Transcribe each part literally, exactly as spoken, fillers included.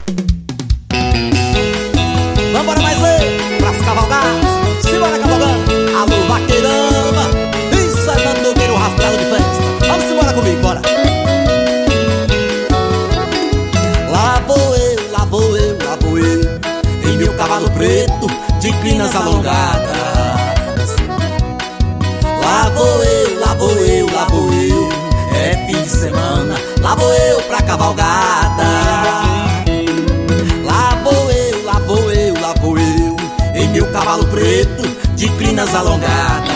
Vambora mais um, pras cavalgadas, simbora cavalgando. Alô, vaqueirama, isso é Nando Nogueira, o rastreado de festa. Vamos embora comigo, bora. Lá vou eu, lá vou eu, lá vou eu, em meu cavalo preto, de crinas alongadas. Lá vou eu, lá vou eu, lá vou eu, é fim de semana, lá vou eu pra cavalgada. Lá vou eu, lá vou eu, lá vou eu, em meu cavalo preto, de crinas alongadas.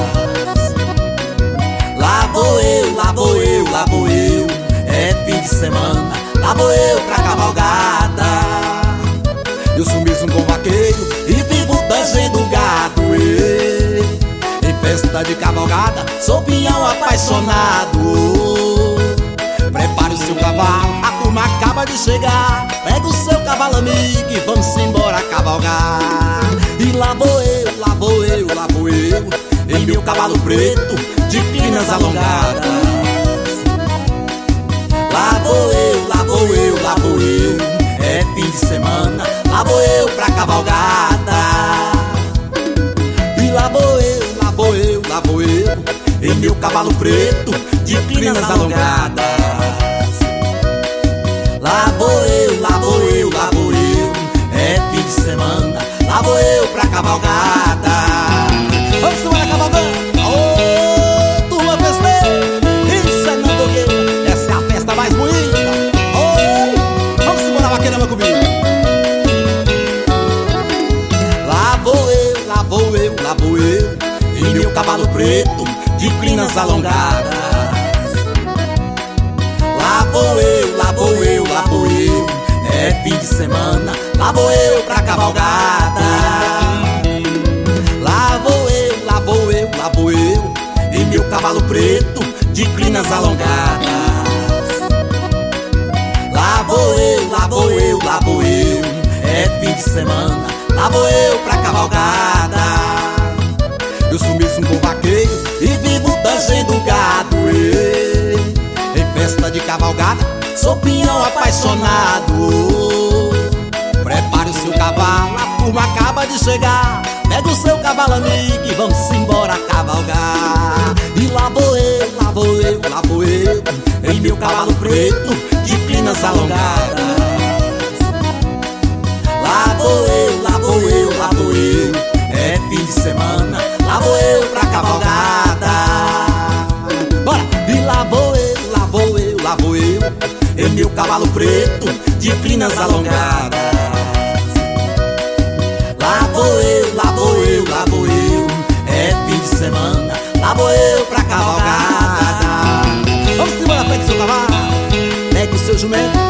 Lá vou eu, lá vou eu, lá vou eu, é fim de semana, lá vou eu pra cavalgada. Eu sou mesmo um bom vaqueiro e vivo tangendo gado, ei. Em festa de cavalgada, sou pinhão apaixonado. Prepare o seu cavalo, a turma acaba de chegar. Pega o seu cavalo amigo e vamos embora cavalgar. E lá vou eu, lá vou eu, lá vou eu, em meu cavalo preto, de crinas alongadas. Lá vou eu, lá vou eu, lá vou eu, é fim de semana, lá vou eu pra cavalgada. E lá vou eu, lá vou eu, lá vou eu, em meu cavalo preto, de crinas alongadas. Lá vou eu, lá vou eu, lá vou eu, é fim de semana, lá vou eu pra cavalgada. Vamos embora cavalgando, ô turma festeira, isso é Nando Nogueira, essa é a festa mais bonita. Oi, vamos embora vaqueirama comigo. Lá vou eu, lá vou eu, lá vou eu, em meu cavalo preto, de crinas alongadas. Lá vou eu, lá vou eu, lá vou eu, é fim de semana, lá vou eu pra cavalgada. Lá vou eu, lá vou eu, lá vou eu, em meu cavalo preto, de crinas alongadas. Lá vou eu, lá vou eu, lá vou eu, é fim de semana, lá vou eu pra cavalgada. Eu sou mesmo um bom vaqueiro e vivo tangendo gado, ei. Em festa de cavalgada, sou pinhão apaixonado. Prepare o seu cavalo, a turma acaba de chegar. Pega o seu cavalo amigo e vamos embora cavalgar. E lá vou eu, lá vou eu, lá vou eu, em meu cavalo preto, de crinas alongadas. Lá vou eu, lá vou eu, lá vou eu, é fim de semana, lá vou eu pra cavalgada. Bora! E lá vou eu, lá vou eu, lá vou eu, em meu cavalo preto, de crinas alongadas. Lá vou eu, lá vou eu, lá vou eu, é fim de semana, lá vou eu pra cavalgada. Vamos embora, pegue o seu cavalo, pegue o seu jumento,